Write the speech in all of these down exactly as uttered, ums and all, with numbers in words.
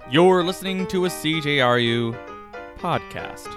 You're listening to a C J R U podcast.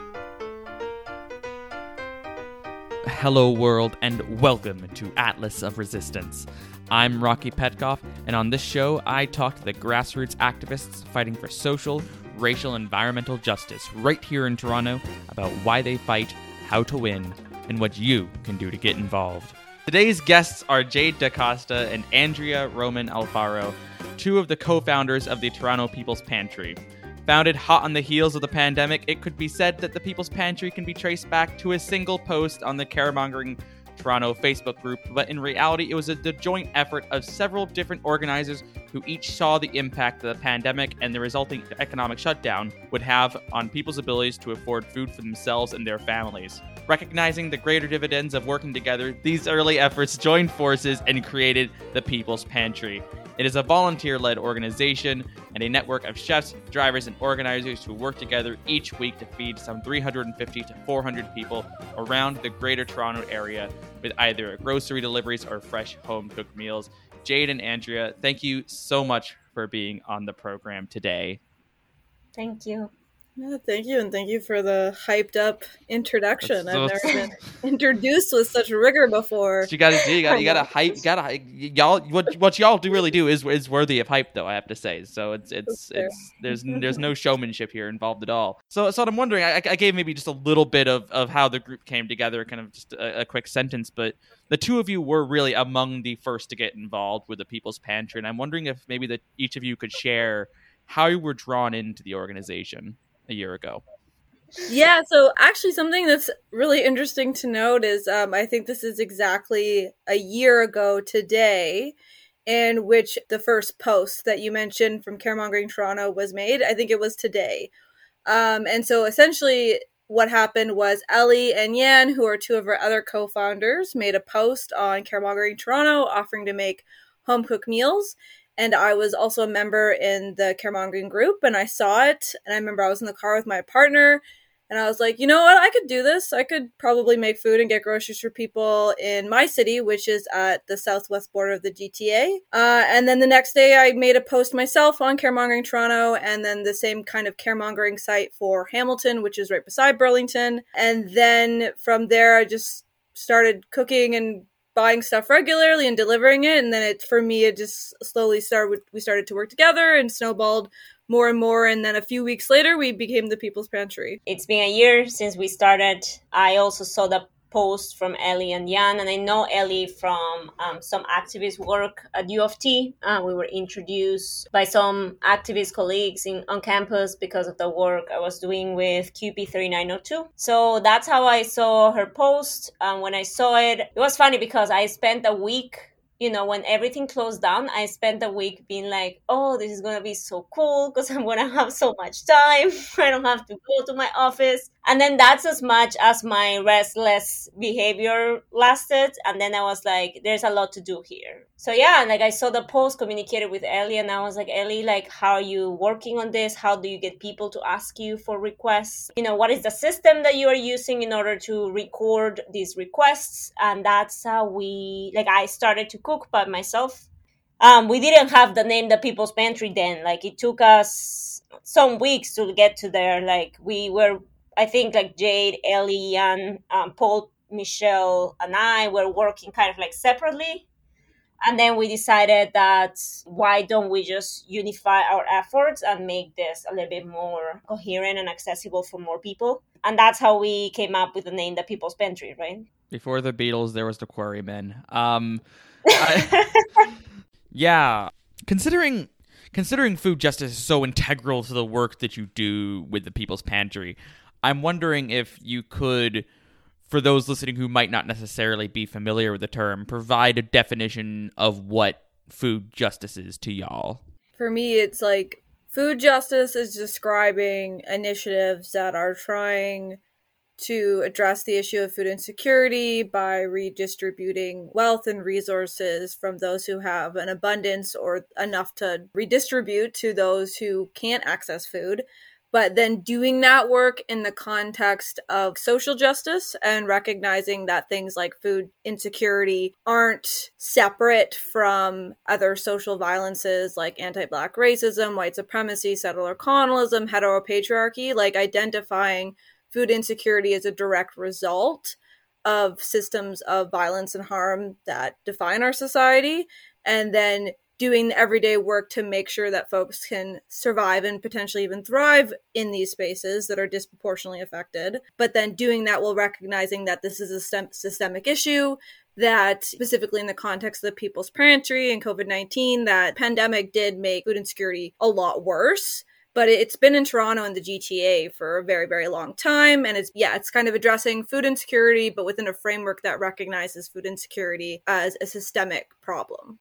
Hello world and welcome to Atlas of Resistance. I'm Rocky Petkoff, and on this show I talk to the grassroots activists fighting for social, racial, and environmental justice right here in Toronto about why they fight, how to win, and what you can do to get involved. Today's guests are Jade DaCosta and Andrea Roman Alfaro, two of the co-founders of the Toronto People's Pantry. Founded hot on the heels of the pandemic, it could be said that the People's Pantry can be traced back to a single post on the Caremongering Toronto Facebook group, but in reality it was a, the joint effort of several different organizers who each saw the impact that the pandemic and the resulting economic shutdown would have on people's abilities to afford food for themselves and their families. Recognizing the greater dividends of working together, these early efforts joined forces and created the People's Pantry. It is a volunteer-led organization and a network of chefs, drivers, and organizers who work together each week to feed some three hundred fifty to four hundred people around the greater Toronto area with either grocery deliveries or fresh home-cooked meals. Jade and Andrea, thank you so much for being on the program today. Thank you. Yeah, thank you, and thank you for the hyped up introduction. So, I've never been introduced with such rigor before. You gotta do. You gotta, you gotta hype. You gotta y'all. What what y'all do really do is is worthy of hype, though. I have to say. So it's it's it's there's there's no showmanship here involved at all. So so I'm wondering. I, I gave maybe just a little bit of, of how the group came together, kind of just a, a quick sentence. But the two of you were really among the first to get involved with the People's Pantry, and I'm wondering if maybe that each of you could share how you were drawn into the organization a year ago. Yeah, so actually something that's really interesting to note is um, I think this is exactly a year ago today in which the first post that you mentioned from Caremongering Toronto was made. I think it was today. Um, and so essentially what happened was Ellie and Yan, who are two of our other co-founders, made a post on Caremongering Toronto offering to make home-cooked meals. And I was also a member in the Caremongering group, and I saw it. And I remember I was in the car with my partner, and I was like, you know what? I could do this. I could probably make food and get groceries for people in my city, which is at the southwest border of the G T A. Uh, and then the next day, I made a post myself on Caremongering Toronto, and then the same kind of caremongering site for Hamilton, which is right beside Burlington. And then from there, I just started cooking and buying stuff regularly and delivering it, and then it for me it just slowly started we started to work together and snowballed more and more, and then a few weeks later we became the People's Pantry. It's been a year since we started. I also saw the post from Ellie and Yan, and I know Ellie from um, some activist work at U of T. Uh, we were introduced by some activist colleagues in on campus because of the work I was doing with Q P thirty-nine oh two. So that's how I saw her post. Um, when I saw it, it was funny because I spent a week, you know, when everything closed down, I spent a week being like, oh, this is going to be so cool because I'm going to have so much time. I don't have to go to my office. And then that's as much as my restless behavior lasted. And then I was like, there's a lot to do here. So yeah, like I saw the post, communicated with Ellie, and I was like, Ellie, like, how are you working on this? How do you get people to ask you for requests? You know, what is the system that you are using in order to record these requests? And that's how we, like, I started to cook by myself. Um, we didn't have the name The People's Pantry then. Like, it took us some weeks to get to there. Like, we were, I think, like Jade, Ellie, and um, Paul, Michelle, and I were working kind of like separately. And then we decided that why don't we just unify our efforts and make this a little bit more coherent and accessible for more people? And that's how we came up with the name The People's Pantry, right? Before the Beatles, there was the Quarrymen. Um, I, yeah, considering considering food justice is so integral to the work that you do with the People's Pantry, I'm wondering if you could, for those listening who might not necessarily be familiar with the term, provide a definition of what food justice is to y'all. For me, it's like food justice is describing initiatives that are trying to address the issue of food insecurity by redistributing wealth and resources from those who have an abundance or enough to redistribute to those who can't access food, but then doing that work in the context of social justice and recognizing that things like food insecurity aren't separate from other social violences like anti-Black racism, white supremacy, settler colonialism, heteropatriarchy, like identifying food insecurity as a direct result of systems of violence and harm that define our society, and then doing the everyday work to make sure that folks can survive and potentially even thrive in these spaces that are disproportionately affected. But then doing that while recognizing that this is a system- systemic issue, that specifically in the context of the People's Pantry and COVID nineteen, that pandemic did make food insecurity a lot worse. But it's been in Toronto and the G T A for a very, very long time. And it's, yeah, it's kind of addressing food insecurity, but within a framework that recognizes food insecurity as a systemic problem.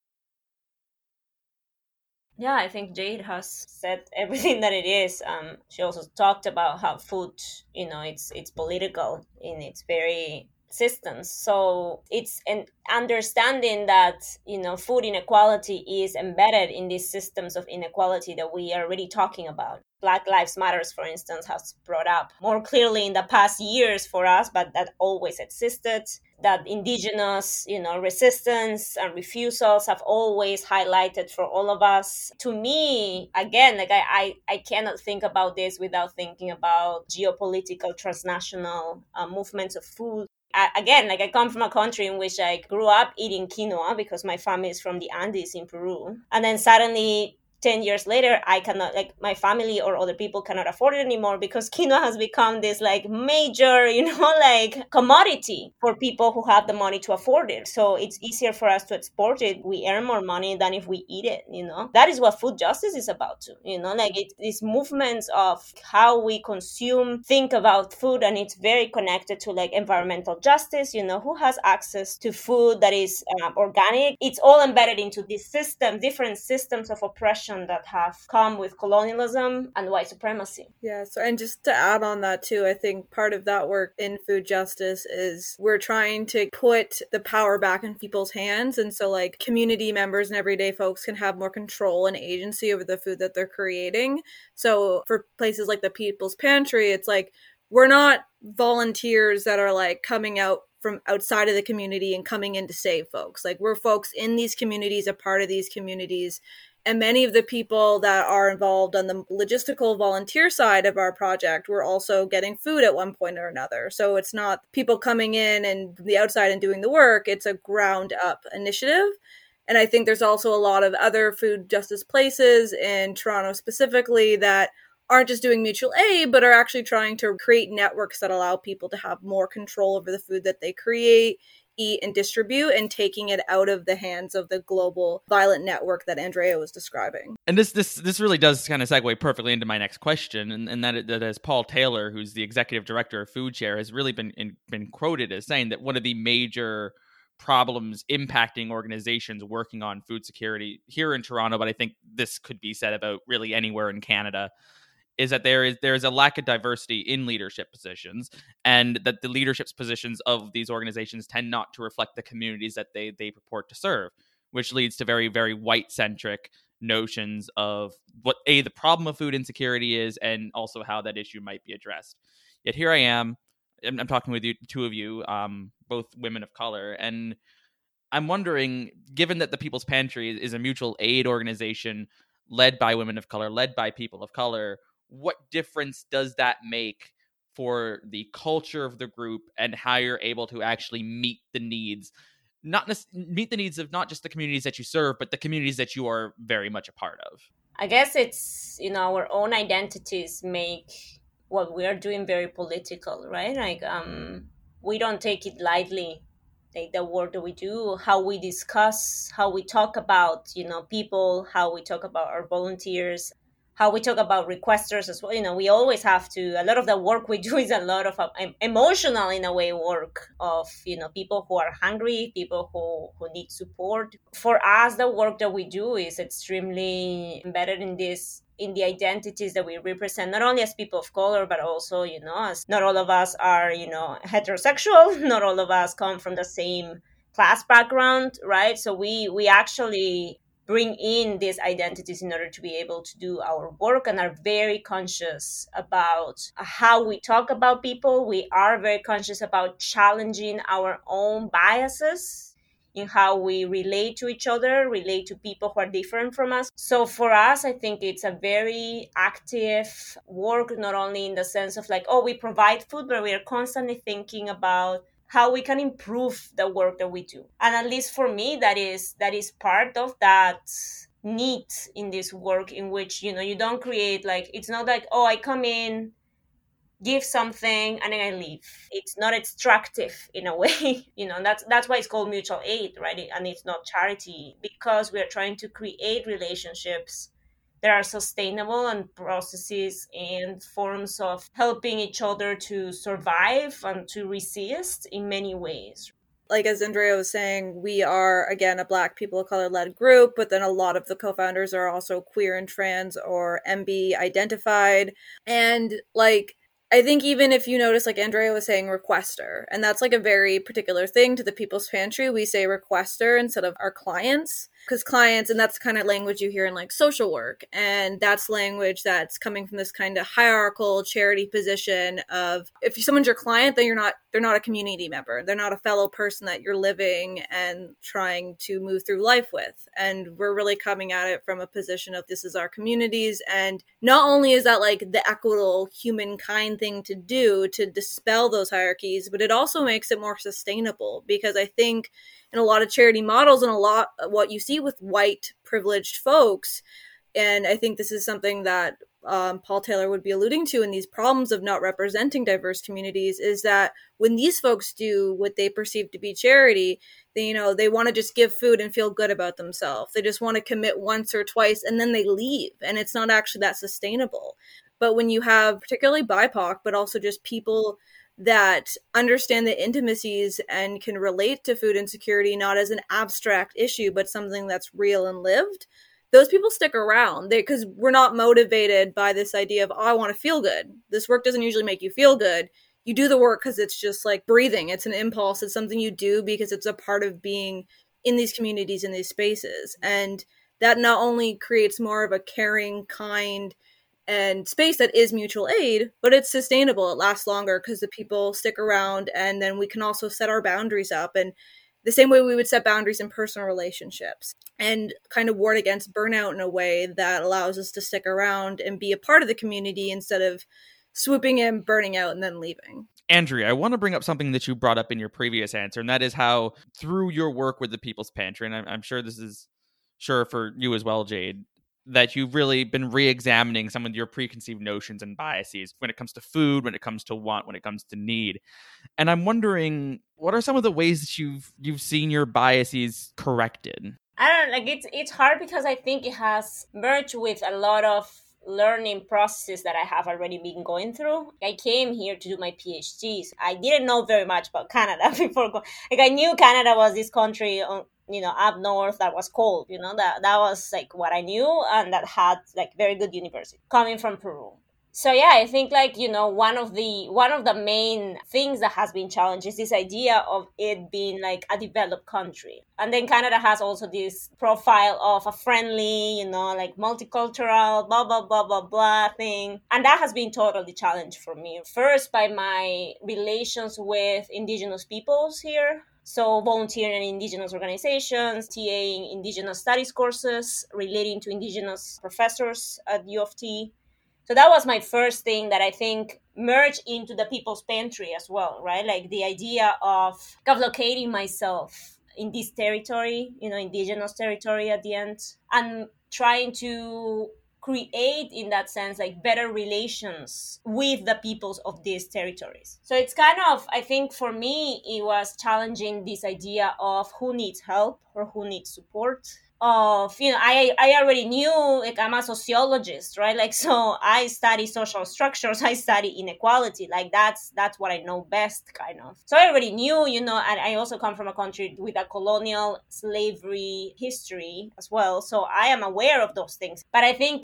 Yeah, I think Jade has said everything that it is. Um, she also talked about how food, you know, it's it's political in its very systems. So it's an understanding that, you know, food inequality is embedded in these systems of inequality that we are really talking about. Black Lives Matters, for instance, has brought up more clearly in the past years for us, but that always existed. That indigenous, you know, resistance and refusals have always highlighted for all of us. To me, again, like I, I, I cannot think about this without thinking about geopolitical, transnational uh, movements of food. I, again, like I come from a country in which I grew up eating quinoa because my family is from the Andes in Peru. And then suddenly ten years later, I cannot, like my family or other people cannot afford it anymore because quinoa has become this like major, you know, like commodity for people who have the money to afford it. So it's easier for us to export it. We earn more money than if we eat it, you know. That is what food justice is about too, you know, like it, these movements of how we consume, think about food, and it's very connected to like environmental justice, you know, who has access to food that is um, organic. It's all embedded into this system, different systems of oppression that have come with colonialism and white supremacy. Yeah, so and just to add on that too, I think part of that work in food justice is we're trying to put the power back in people's hands. And so like community members and everyday folks can have more control and agency over the food that they're creating. So for places like the People's Pantry, it's like we're not volunteers that are like coming out from outside of the community and coming in to save folks. Like we're folks in these communities, a part of these communities. And many of the people that are involved on the logistical volunteer side of our project were also getting food at one point or another. So it's not people coming in and the outside and doing the work. It's a ground up initiative. And I think there's also a lot of other food justice places in Toronto specifically that aren't just doing mutual aid, but are actually trying to create networks that allow people to have more control over the food that they create, eat, and distribute, and taking it out of the hands of the global violent network that Andrea was describing. And this this this really does kind of segue perfectly into my next question, and, and that, that is Paul Taylor, who's the executive director of FoodShare, has really been in, been quoted as saying that one of the major problems impacting organizations working on food security here in Toronto, but I think this could be said about really anywhere in Canada, is that there is there is a lack of diversity in leadership positions, and that the leadership positions of these organizations tend not to reflect the communities that they they purport to serve, which leads to very, very white-centric notions of what, A, the problem of food insecurity is, and also how that issue might be addressed. Yet here I am, I'm, I'm talking with you, two of you, um, both women of color, and I'm wondering, given that the People's Pantry is a mutual aid organization led by women of color, led by people of color, what difference does that make for the culture of the group and how you're able to actually meet the needs, not meet the needs of not just the communities that you serve, but the communities that you are very much a part of? I guess it's, you know, our own identities make what we are doing very political, right? Like, um, we don't take it lightly, like the work that we do, how we discuss, how we talk about, you know, people, how we talk about our volunteers, how we talk about requesters as well. You know, we always have to, a lot of the work we do is a lot of uh, emotional, in a way, work of, you know, people who are hungry, people who, who need support. For us, the work that we do is extremely embedded in this, in the identities that we represent, not only as people of color, but also, you know, as not all of us are, you know, heterosexual, not all of us come from the same class background, right? So we, we actually bring in these identities in order to be able to do our work, and are very conscious about how we talk about people. We are very conscious about challenging our own biases in how we relate to each other, relate to people who are different from us. So for us, I think it's a very active work, not only in the sense of like, oh, we provide food, but we are constantly thinking about how we can improve the work that we do. And at least for me, that is that is part of that need in this work, in which, you know, you don't create like, it's not like, oh, I come in, give something, and then I leave. It's not extractive in a way. You know, that's that's why it's called mutual aid, right? And it's not charity, because we are trying to create relationships that are sustainable, and processes and forms of helping each other to survive and to resist in many ways. Like, as Andrea was saying, we are, again, a Black people of color led group, but then a lot of the co-founders are also queer and trans or M B identified. And like, I think even if you notice, like Andrea was saying, requester, and that's like a very particular thing to the People's Pantry. We say requester instead of our clients, because clients, and that's the kind of language you hear in like social work. And that's language that's coming from this kind of hierarchical charity position of, if someone's your client, then you're not, they're not a community member. They're not a fellow person that you're living and trying to move through life with. And we're really coming at it from a position of, this is our communities. And not only is that like the equitable humankind thing to do to dispel those hierarchies, but it also makes it more sustainable, because I think in a lot of charity models and a lot of what you see with white privileged folks, and I think this is something that um, Paul Taylor would be alluding to in these problems of not representing diverse communities, is that when these folks do what they perceive to be charity, they, you know, they want to just give food and feel good about themselves. They just want to commit once or twice and then they leave, and it's not actually that sustainable. But when you have particularly B I P O C, but also just people that understand the intimacies and can relate to food insecurity, not as an abstract issue, but something that's real and lived, those people stick around, because we're not motivated by this idea of, oh, I want to feel good. This work doesn't usually make you feel good. You do the work because it's just like breathing. It's an impulse. It's something you do because it's a part of being in these communities, in these spaces. And that not only creates more of a caring, kind, and space that is mutual aid, but it's sustainable. It lasts longer because the people stick around, and then we can also set our boundaries up. And the same way we would set boundaries in personal relationships, and kind of ward against burnout in a way that allows us to stick around and be a part of the community instead of swooping in, burning out, and then leaving. Andrea, I want to bring up something that you brought up in your previous answer, and that is how through your work with the People's Pantry, and I'm, I'm sure this is sure for you as well, Jade, that you've really been re-examining some of your preconceived notions and biases when it comes to food, when it comes to want, when it comes to need. And I'm wondering, what are some of the ways that you've you've seen your biases corrected? I don't like it's it's hard because I think it has merged with a lot of learning processes that I have already been going through. I came here to do my PhD. I didn't know very much about Canada before. Go- like I knew Canada was this country on, you know, up north that was cold, you know, that that was like what I knew, and that had like very good university coming from Peru. So yeah, I think like, you know, one of the one of the main things that has been challenged is this idea of it being like a developed country. And then Canada has also this profile of a friendly, you know, like multicultural, blah, blah, blah, blah, blah thing. And that has been totally challenged for me. First, by my relations with indigenous peoples here. So volunteering in indigenous organizations, TAing indigenous studies courses, relating to indigenous professors at U of T. So that was my first thing that I think merged into the People's Pantry as well, right? Like the idea of, of locating myself in this territory, you know, indigenous territory at the end, and trying to create, in that sense, like better relations with the peoples of these territories. So it's kind of, I think for me, it was challenging this idea of who needs help or who needs support. Of, you know, I I already knew, like, I'm a sociologist, right? Like, so I study social structures, I study inequality, like that's that's what I know best, kind of. So I already knew, you know, and I also come from a country with a colonial slavery history as well, so I am aware of those things. But I think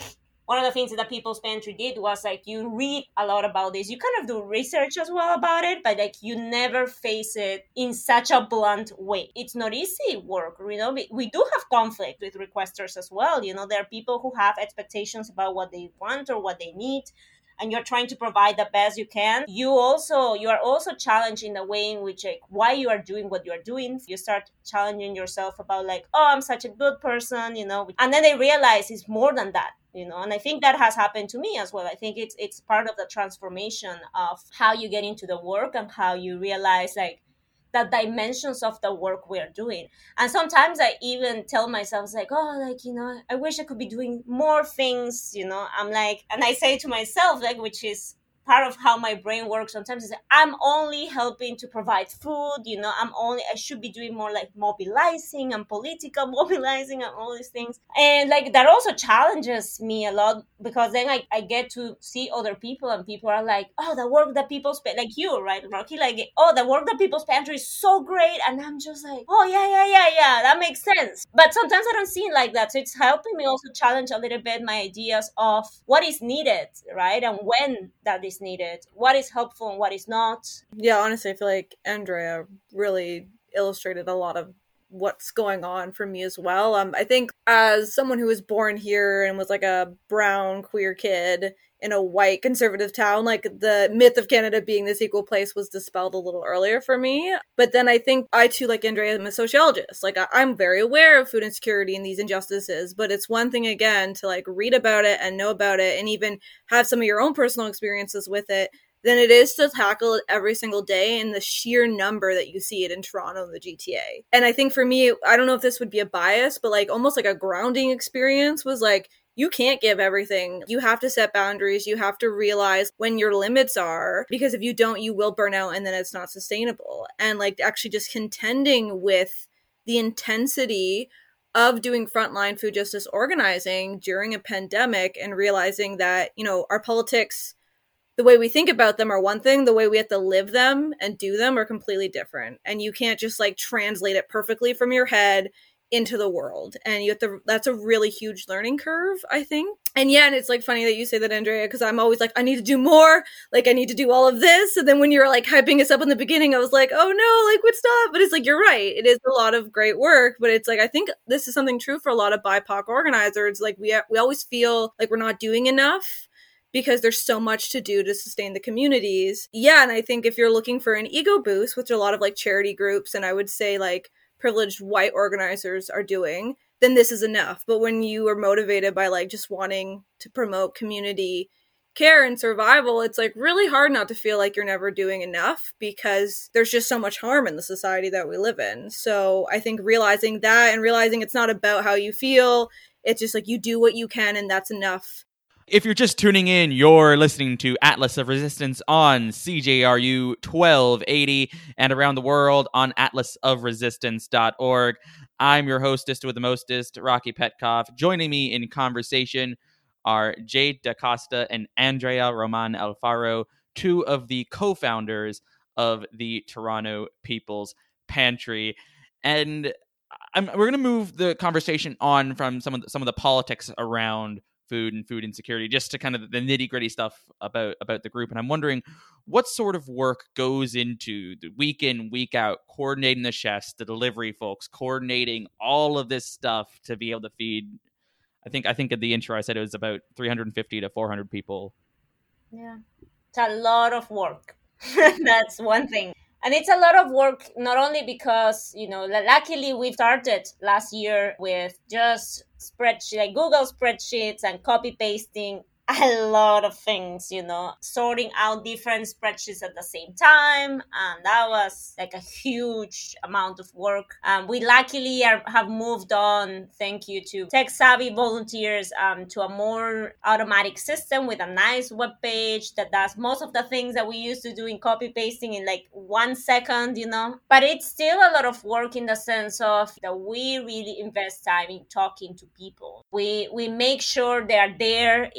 one of the things that the People's Pantry did was like you read a lot about this. You kind of do research as well about it, but like you never face it in such a blunt way. It's not easy work, you know. We, we do have conflict with requesters as well. You know, there are people who have expectations about what they want or what they need, and you're trying to provide the best you can. You also you are also challenged in the way in which like why you are doing what you are doing. You start challenging yourself about like, oh, I'm such a good person, you know, and then they realize it's more than that. You know, and I think that has happened to me as well. I think it's it's part of the transformation of how you get into the work and how you realize like the dimensions of the work we're doing. And sometimes I even tell myself like, oh, like, you know, I wish I could be doing more things, you know. I'm like, and I say to myself, like, which is part of how my brain works sometimes, is I'm only helping to provide food, you know, I'm only, I should be doing more like mobilizing and political mobilizing and all these things. And like that also challenges me a lot, because then I, I get to see other people and people are like, oh, the work that People's Pantry, like you, right, Rocky, like, oh, the work that People's Pantry is so great. And I'm just like, oh, yeah, yeah, yeah, yeah, that makes sense. But sometimes I don't see it like that. So it's helping me also challenge a little bit my ideas of what is needed, right? And when that is needed, what is helpful and what is not. Yeah, honestly, I feel like Andrea really illustrated a lot of what's going on for me as well. Um, I think as someone who was born here and was like a brown queer kid in a white conservative town, like the myth of Canada being this equal place was dispelled a little earlier for me. But then I think I too, like Andrea, am a sociologist. Like I- I'm very aware of food insecurity and these injustices, but it's one thing again to like read about it and know about it and even have some of your own personal experiences with it than it is to tackle it every single day in the sheer number that you see it in Toronto and the G T A. And I think for me, I don't know if this would be a bias, but like almost like a grounding experience was like, you can't give everything. You have to set boundaries. You have to realize when your limits are, because if you don't, you will burn out and then it's not sustainable. And like actually just contending with the intensity of doing frontline food justice organizing during a pandemic and realizing that, you know, our politics, the way we think about them are one thing, the way we have to live them and do them are completely different. And you can't just like translate it perfectly from your head into the world. And you have to, that's a really huge learning curve, I think. And yeah, and it's like funny that you say that, Andrea, because I'm always like, I need to do more. Like, I need to do all of this. And then when you're like hyping us up in the beginning, I was like, oh no, like, what's not? But it's like, you're right. It is a lot of great work. But it's like, I think this is something true for a lot of B I P O C organizers. Like, we we always feel like we're not doing enough because there's so much to do to sustain the communities. Yeah, and I think if you're looking for an ego boost, which a lot of like charity groups and I would say like privileged white organizers are doing, then this is enough. But when you are motivated by like just wanting to promote community care and survival, it's like really hard not to feel like you're never doing enough because there's just so much harm in the society that we live in. So I think realizing that and realizing it's not about how you feel, it's just like you do what you can and that's enough. If you're just tuning in, you're listening to Atlas of Resistance on C J R U twelve eighty and around the world on atlas of resistance dot org. I'm your hostess with the mostest, Rocky Petkoff. Joining me in conversation are Jade DaCosta and Andrea Roman Alfaro, two of the co-founders of the Toronto People's Pantry. And I'm, we're going to move the conversation on from some of the, some of the politics around food and food insecurity, just to kind of the nitty gritty stuff about, about the group. And I'm wondering what sort of work goes into the week in, week out, coordinating the chefs, the delivery folks, coordinating all of this stuff to be able to feed. I think, I think at the intro, I said it was about three hundred fifty to four hundred people. Yeah. It's a lot of work. That's one thing. And it's a lot of work, not only because, you know, luckily we started last year with just spreadsheet, like Google spreadsheets and copy pasting a lot of things, you know, sorting out different spreadsheets at the same time. And that was like a huge amount of work. Um, we luckily are, have moved on, thank you to tech savvy volunteers, um, to a more automatic system with a nice web page that does most of the things that we used to do in copy pasting in like one second, you know. But it's still a lot of work in the sense of that we really invest time in talking to people. We we make sure they are there to get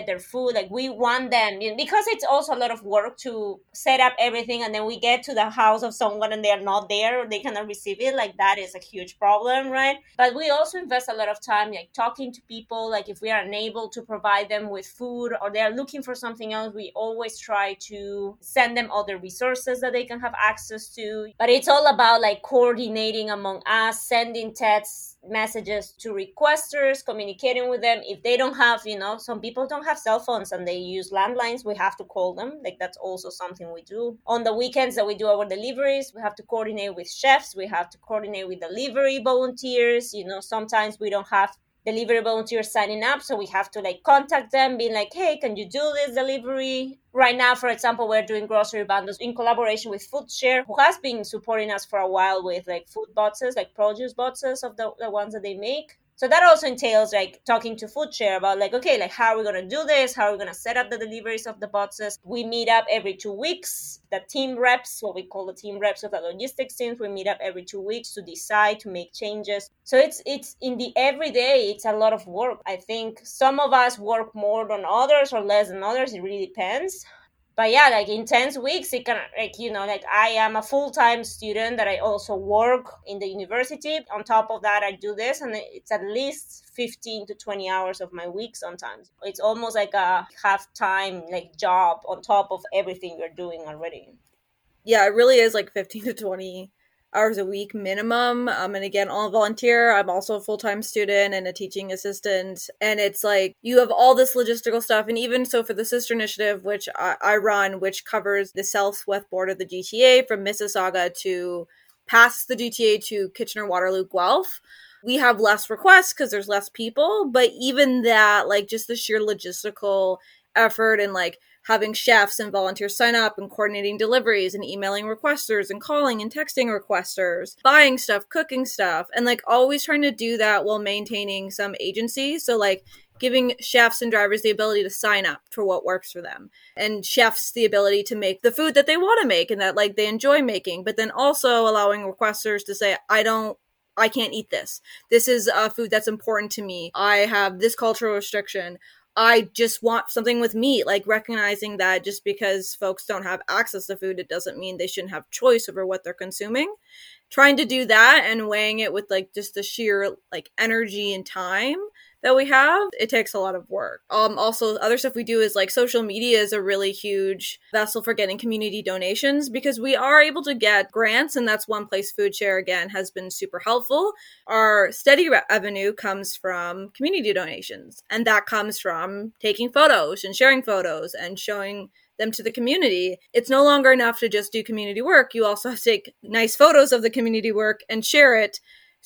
get their food. Like we want them, you know, because it's also a lot of work to set up everything, and then we get to the house of someone and they're not there, or they cannot receive it. Like that is a huge problem, right? But we also invest a lot of time like talking to people. Like if we are unable to provide them with food or they are looking for something else, we always try to send them other resources that they can have access to. But it's all about like coordinating among us, sending text messages to requesters, communicating with them. If they don't have, you know, some people don't have cell phones and they use landlines, we have to call them. Like that's also something we do. On the weekends that we do our deliveries, we have to coordinate with chefs, we have to coordinate with delivery volunteers. You know, sometimes we don't have delivery volunteers signing up, so we have to like contact them, being like, hey, can you do this delivery? Right now, for example, we're doing grocery bundles in collaboration with FoodShare, who has been supporting us for a while with like food boxes, like produce boxes of the, the ones that they make. So that also entails like talking to FoodShare about like, okay, like how are we going to do this? How are we going to set up the deliveries of the boxes? We meet up every two weeks. The team reps, what we call the team reps of the logistics teams, we meet up every two weeks to decide, to make changes. So it's it's in the everyday, it's a lot of work. I think some of us work more than others or less than others. It really depends. But yeah, like intense weeks, it can, like, you know, like I am a full-time student that I also work in the university. On top of that, I do this, and it's at least fifteen to twenty hours of my week sometimes. It's almost like a half-time like job on top of everything you're doing already. Yeah, it really is like fifteen to twenty hours a week minimum. Um, and again, all volunteer. I'm also a full-time student and a teaching assistant. And it's like, you have all this logistical stuff. And even so for the Sister Initiative, which I, I run, which covers the southwest border of the G T A from Mississauga to past the G T A to Kitchener-Waterloo, Guelph, we have less requests because there's less people. But even that, like just the sheer logistical effort and like having chefs and volunteers sign up and coordinating deliveries and emailing requesters and calling and texting requesters, buying stuff, cooking stuff, and like always trying to do that while maintaining some agency. So like giving chefs and drivers the ability to sign up for what works for them, and chefs the ability to make the food that they want to make and that like they enjoy making, but then also allowing requesters to say, I don't I can't eat this. This is a food that's important to me. I have this cultural restriction. I just want something with meat, like recognizing that just because folks don't have access to food, it doesn't mean they shouldn't have choice over what they're consuming. Trying to do that and weighing it with like just the sheer like energy and time that we have, it takes a lot of work. Um, also, other stuff we do is like social media is a really huge vessel for getting community donations because we are able to get grants, and that's one place FoodShare, again, has been super helpful. Our steady revenue comes from community donations, and that comes from taking photos and sharing photos and showing them to the community. It's no longer enough to just do community work. You also have to take nice photos of the community work and share it.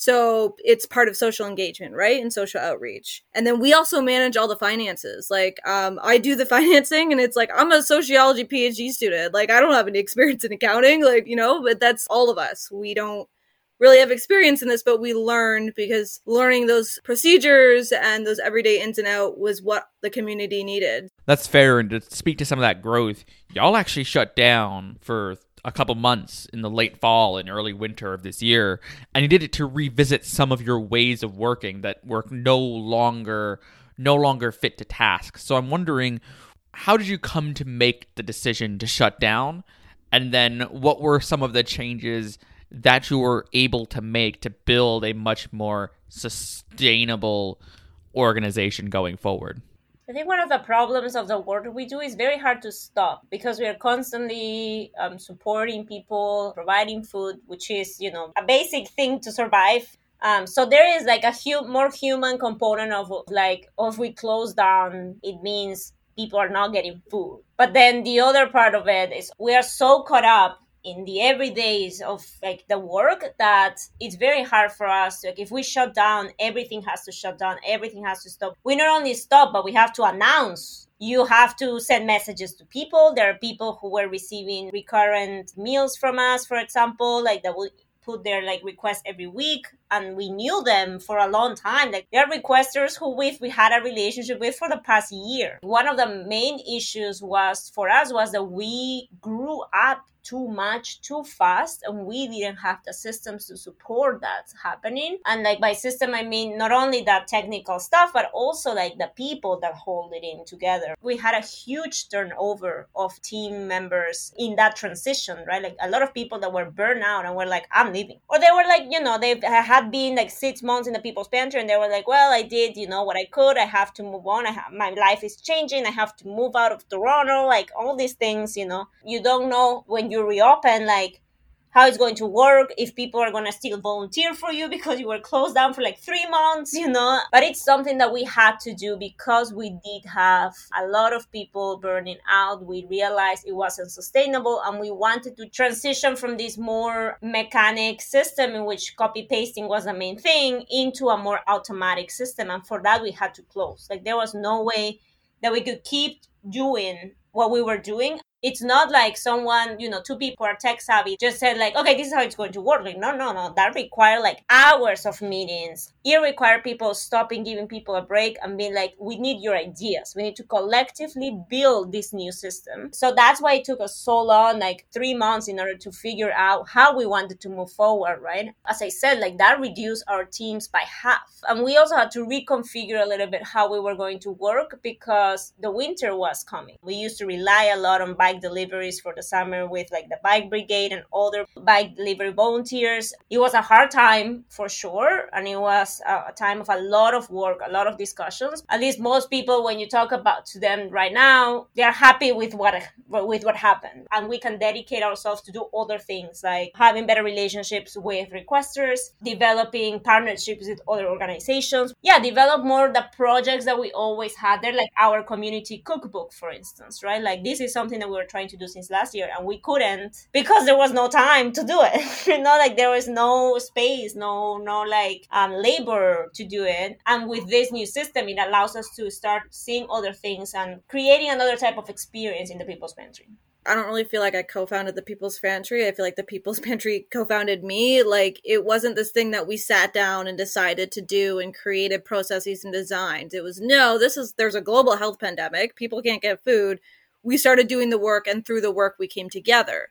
So it's part of social engagement, right? And social outreach. And then we also manage all the finances. Like, um, I do the financing, and it's like, I'm a sociology PhD student. Like, I don't have any experience in accounting, like, you know, but that's all of us. We don't really have experience in this, but we learned because learning those procedures and those everyday ins and out was what the community needed. That's fair. And to speak to some of that growth, y'all actually shut down for a couple months in the late fall and early winter of this year, and you did it to revisit some of your ways of working that were no longer no longer fit to task. So I'm wondering, how did you come to make the decision to shut down, and then what were some of the changes that you were able to make to build a much more sustainable organization going forward? I think one of the problems of the work we do is very hard to stop because we are constantly um, supporting people, providing food, which is, you know, a basic thing to survive. Um, so there is like a hu- more human component of like, oh, if we close down, it means people are not getting food. But then the other part of it is we are so caught up in the everydays of like the work that it's very hard for us. Like if we shut down, everything has to shut down, everything has to stop. We not only stop, but we have to announce. You have to send messages to people. There are people who were receiving recurrent meals from us, for example, like that will put their like requests every week, and we knew them for a long time. Like they're requesters who with we had a relationship with for the past year. One of the main issues was for us was that we grew up too much too fast, and we didn't have the systems to support that happening. And like by system, I mean not only that technical stuff, but also like the people that hold it in together. We had a huge turnover of team members in that transition, right? Like a lot of people that were burned out and were like, I'm leaving. Or they were like, you know, they had been like six months in the People's Pantry and they were like, well, I did, you know, what I could. I have to move on. I have, my life is changing. I have to move out of Toronto. Like all these things, you know, you don't know when you reopen, like how it's going to work, if people are going to still volunteer for you because you were closed down for like three months, you know. But it's something that we had to do because we did have a lot of people burning out. We realized it wasn't sustainable and we wanted to transition from this more mechanic system in which copy pasting was the main thing into a more automatic system. And for that, we had to close. Like there was no way that we could keep doing what we were doing. It's not like someone, you know, two people are tech savvy just said like, okay, this is how it's going to work. Like, no, no, no. That required like hours of meetings. It required people stopping, giving people a break and being like, we need your ideas. We need to collectively build this new system. So that's why it took us so long, like three months in order to figure out how we wanted to move forward, right? As I said, like that reduced our teams by half. And we also had to reconfigure a little bit how we were going to work because the winter was coming. We used to rely a lot on bike deliveries for the summer with like the bike brigade and other bike delivery volunteers. It was a hard time for sure. And it was a time of a lot of work, a lot of discussions. At least most people, when you talk about to them right now, they're happy with what with what happened. And we can dedicate ourselves to do other things like having better relationships with requesters, developing partnerships with other organizations. Yeah, develop more the projects that we always had there, like our community cookbook, for instance, right? Like this is something that we were trying to do since last year and we couldn't because there was no time to do it. You know, like there was no space, no, no like um, labor to do it. And with this new system, it allows us to start seeing other things and creating another type of experience in the People's Pantry. I don't really feel like I co-founded the People's Pantry. I feel like the People's Pantry co-founded me. Like it wasn't this thing that we sat down and decided to do and created processes and designs. It was, no, this is, there's a global health pandemic. People can't get food. We started doing the work and through the work we came together.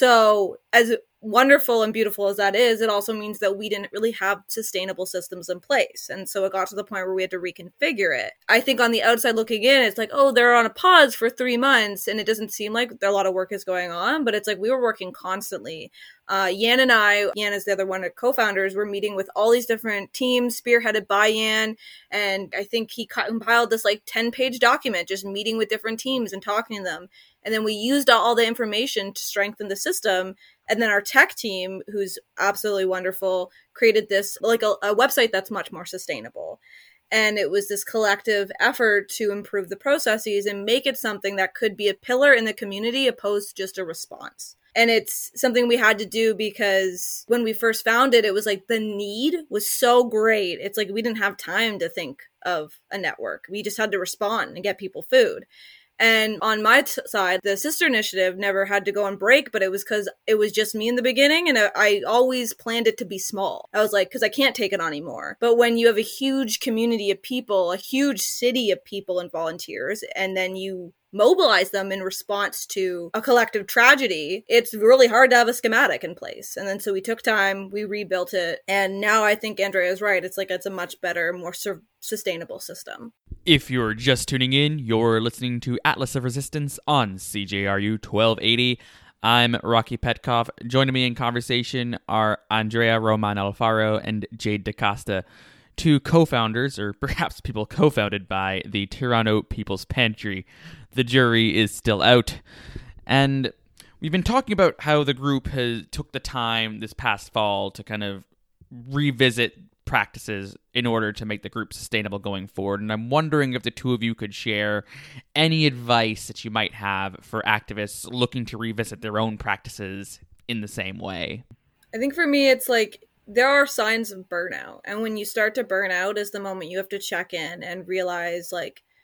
So as wonderful and beautiful as that is, it also means that we didn't really have sustainable systems in place. And so it got to the point where we had to reconfigure it. I think on the outside looking in, it's like, oh, they're on a pause for three months. And it doesn't seem like a lot of work is going on, but it's like we were working constantly. Uh, Yan and I, Yan is the other one of co-founders, were meeting with all these different teams spearheaded by Yan. And I think he compiled this like ten page document, just meeting with different teams and talking to them. And then we used all the information to strengthen the system. And then our tech team, who's absolutely wonderful, created this like a, a website that's much more sustainable. And it was this collective effort to improve the processes and make it something that could be a pillar in the community opposed to just a response. And it's something we had to do because when we first found it, it was like the need was so great. It's like we didn't have time to think of a network. We just had to respond and get people food. And on my t- side, the sister initiative never had to go on break, but it was because it was just me in the beginning. And I, I always planned it to be small. I was like, because I can't take it on anymore. But when you have a huge community of people, a huge city of people and volunteers, and then you mobilize them in response to a collective tragedy, it's really hard to have a schematic in place. And then so we took time, we rebuilt it. And now I think Andrea is right. It's like it's a much better, more sur- sustainable system. If you're just tuning in, you're listening to Atlas of Resistance on C J R U twelve eighty. I'm Rocky Petkov. Joining me in conversation are Andrea Roman Alfaro and Jade DaCosta, two co-founders, or perhaps people co-founded by the Toronto People's Pantry. The jury is still out. And we've been talking about how the group has took the time this past fall to kind of revisit practices in order to make the group sustainable going forward. And I'm wondering if the two of you could share any advice that you might have for activists looking to revisit their own practices in the same way. I think for me, it's like there are signs of burnout. And when you start to burn out is the moment you have to check in and realize like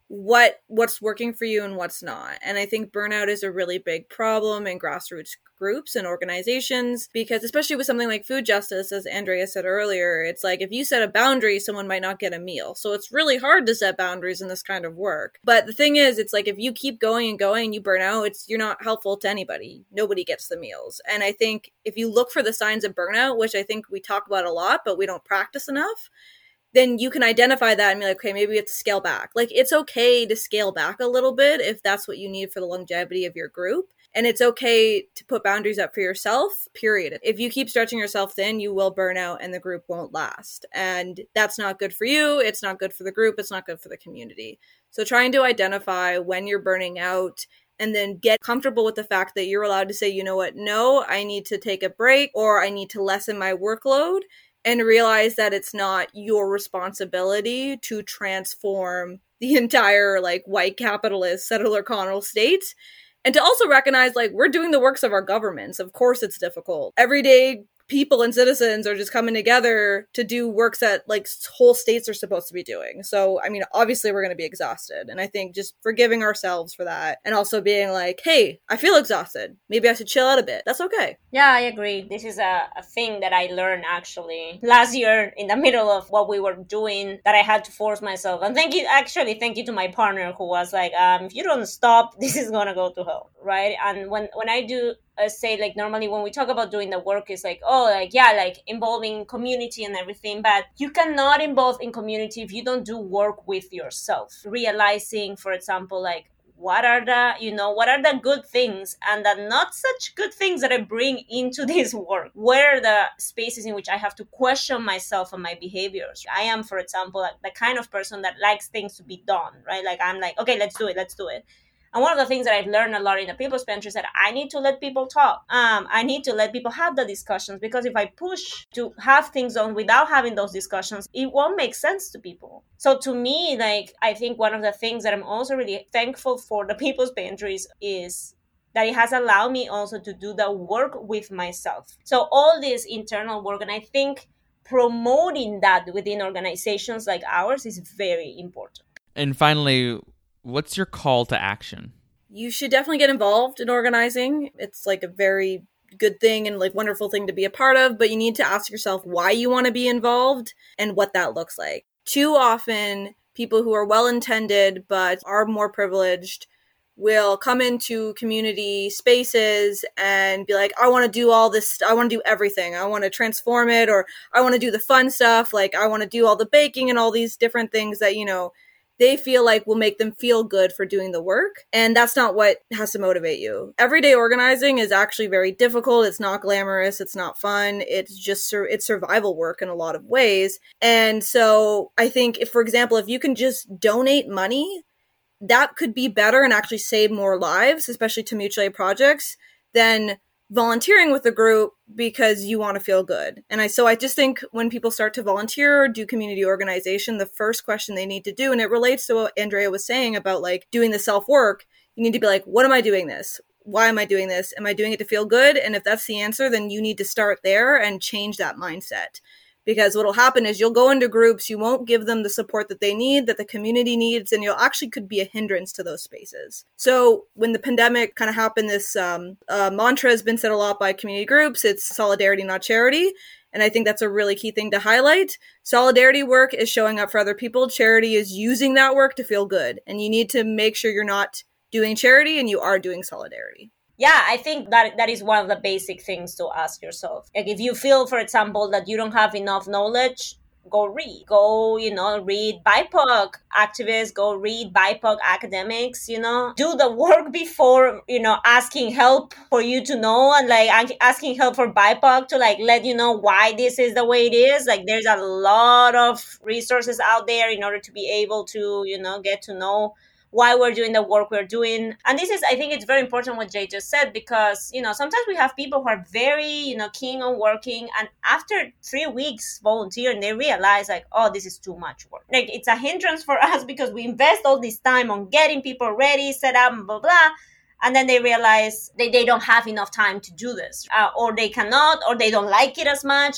what what's working for you and what's not. And I think burnout is a really big problem in grassroots groups and organizations, because especially with something like food justice, as Andrea said earlier, it's like if you set a boundary, someone might not get a meal. So it's really hard to set boundaries in this kind of work. But the thing is, it's like if you keep going and going and you burn out, it's you're not helpful to anybody. Nobody gets the meals. And I think if you look for the signs of burnout, which I think we talk about a lot, but we don't practice enough, then you can identify that and be like, okay, maybe it's scale back. Like, it's okay to scale back a little bit if that's what you need for the longevity of your group. And it's okay to put boundaries up for yourself, period. If you keep stretching yourself thin, you will burn out and the group won't last. And that's not good for you. It's not good for the group. It's not good for the community. So trying to identify when you're burning out and then get comfortable with the fact that you're allowed to say, you know what, no, I need to take a break or I need to lessen my workload. And realize that it's not your responsibility to transform the entire, like, white capitalist settler colonial state. And to also recognize, like, we're doing the works of our governments. Of course it's difficult. Everyday people and citizens are just coming together to do works that, like, whole states are supposed to be doing. So, I mean, obviously we're going to be exhausted. And I think just forgiving ourselves for that and also being like, hey, I feel exhausted. Maybe I should chill out a bit. That's okay. Yeah, I agree. This is a, a thing that I learned actually last year in the middle of what we were doing, that I had to force myself. And thank you, actually, thank you to my partner who was like, um, if you don't stop, this is going to go to hell, right? And when, when I do uh, say, like, normally when we talk about doing the work, it's like, oh, like, yeah, like involving community and everything. But you cannot involve in community if you don't do work with yourself. Realizing, for example, like, what are the, you know, what are the good things and the not such good things that I bring into this work? Where are the spaces in which I have to question myself and my behaviors? I am, for example, like the kind of person that likes things to be done, right? Like, I'm like, okay, let's do it, let's do it. And one of the things that I've learned a lot in the People's Pantry is that I need to let people talk. Um, I need to let people have the discussions, because if I push to have things done without having those discussions, it won't make sense to people. So to me, like, I think one of the things that I'm also really thankful for the People's Pantries is that it has allowed me also to do the work with myself. So all this internal work, and I think promoting that within organizations like ours is very important. And finally, what's your call to action? You should definitely get involved in organizing. It's like a very good thing and like wonderful thing to be a part of, but you need to ask yourself why you want to be involved and what that looks like. Too often, people who are well-intended but are more privileged will come into community spaces and be like, I want to do all this, I want to do everything. I want to transform it, or I want to do the fun stuff. Like, I want to do all the baking and all these different things that, you know, they feel like will make them feel good for doing the work. And that's not what has to motivate you. Everyday organizing is actually very difficult. It's not glamorous. It's not fun. It's just, sur- it's survival work in a lot of ways. And so I think if, for example, if you can just donate money, that could be better and actually save more lives, especially to mutual aid projects, than volunteering with the group because you want to feel good. And I so I just think when people start to volunteer or do community organization, the first question they need to do, and it relates to what Andrea was saying about like doing the self-work, you need to be like, what am I doing this? Why am I doing this? Am I doing it to feel good? And if that's the answer, then you need to start there and change that mindset. Because what'll happen is you'll go into groups, you won't give them the support that they need, that the community needs, and you'll actually could be a hindrance to those spaces. So when the pandemic kind of happened, this um, uh, mantra has been said a lot by community groups. It's solidarity, not charity. And I think that's a really key thing to highlight. Solidarity work is showing up for other people. Charity is using that work to feel good. And you need to make sure you're not doing charity and you are doing solidarity. Yeah, I think that that is one of the basic things to ask yourself. Like, if you feel, for example, that you don't have enough knowledge, go read. Go, you know, read B I P O C activists, go read B I P O C academics, you know. Do the work before, you know, asking help for you to know, and like asking help for B I P O C to like let you know why this is the way it is. Like, there's a lot of resources out there in order to be able to, you know, get to know why we're doing the work we're doing. And this is, I think it's very important what Jay just said, because, you know, sometimes we have people who are very, you know, keen on working, and after three weeks volunteering, they realize like, oh, this is too much work. Like, it's a hindrance for us because we invest all this time on getting people ready, set up, blah, blah. And then they realize they, they don't have enough time to do this, uh, or they cannot, or they don't like it as much.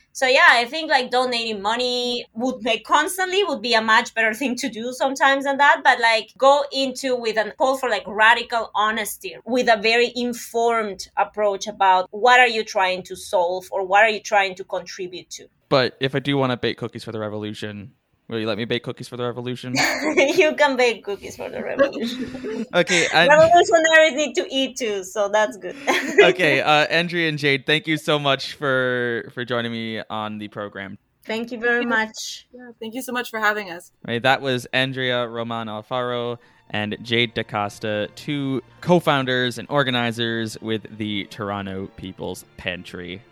So yeah, I think like donating money would make constantly would be a much better thing to do sometimes than that. But like go into with a call for like radical honesty with a very informed approach about what are you trying to solve or what are you trying to contribute to. But if I do want to bake cookies for the revolution, will you let me bake cookies for the revolution? You can bake cookies for the revolution. Okay. And... revolutionaries need to eat too, so that's good. Okay, uh, Andrea and Jade, thank you so much for, for joining me on the program. Thank you very much. Yeah, thank you so much for having us. Right, that was Andrea Roman Alfaro and Jade DaCosta, two co-founders and organizers with the Toronto People's Pantry.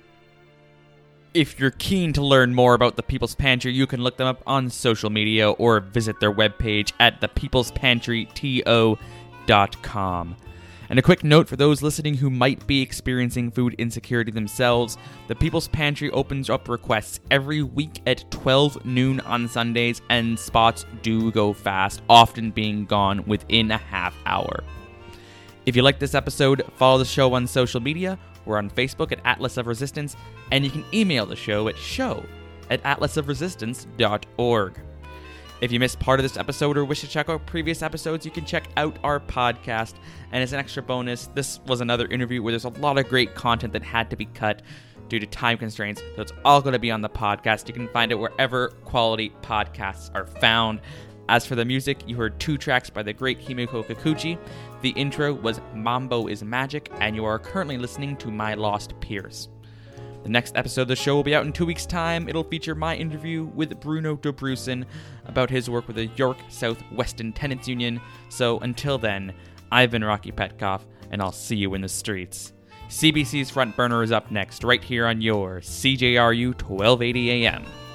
If you're keen to learn more about the People's Pantry, you can look them up on social media or visit their webpage at the peoples pantry t o dot com. And a quick note for those listening who might be experiencing food insecurity themselves, the People's Pantry opens up requests every week at twelve noon on Sundays, and spots do go fast, often being gone within a half hour. If you like this episode, follow the show on social media. We're on Facebook at Atlas of Resistance, and you can email the show at show at atlas of resistance dot org. If you missed part of this episode or wish to check out previous episodes, you can check out our podcast. And as an extra bonus, this was another interview where there's a lot of great content that had to be cut due to time constraints, so it's all going to be on the podcast. You can find it wherever quality podcasts are found. As for the music, you heard two tracks by the great Himiko Kikuchi. The intro was Mambo is Magic, and you are currently listening to My Lost Pierce. The next episode of the show will be out in two weeks' time. It'll feature my interview with Bruno Dobrusin about his work with the York South-Weston Tenants Union. So until then, I've been Rocky Petkoff, and I'll see you in the streets. C B C's Front Burner is up next, right here on your C J R U twelve eighty A M.